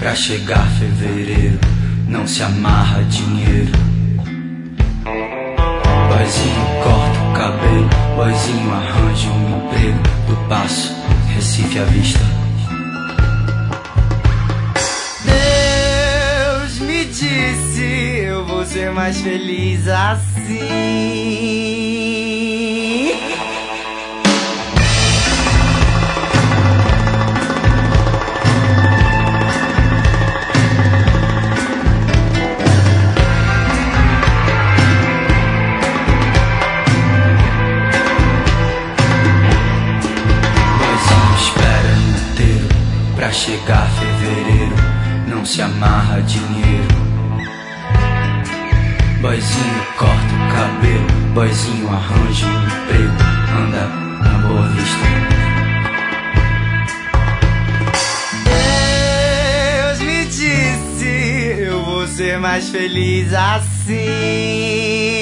Pra chegar fevereiro, não se amarra dinheiro. Boyzinho corta o cabelo, boyzinho arranja um emprego. Do Passo, Recife à vista. Deus me disse, eu vou ser mais feliz assim. Pra chegar fevereiro, não se amarra dinheiro. Boyzinho corta o cabelo, boyzinho arranja um emprego. Anda na Boa Vista. Deus me disse, eu vou ser mais feliz assim.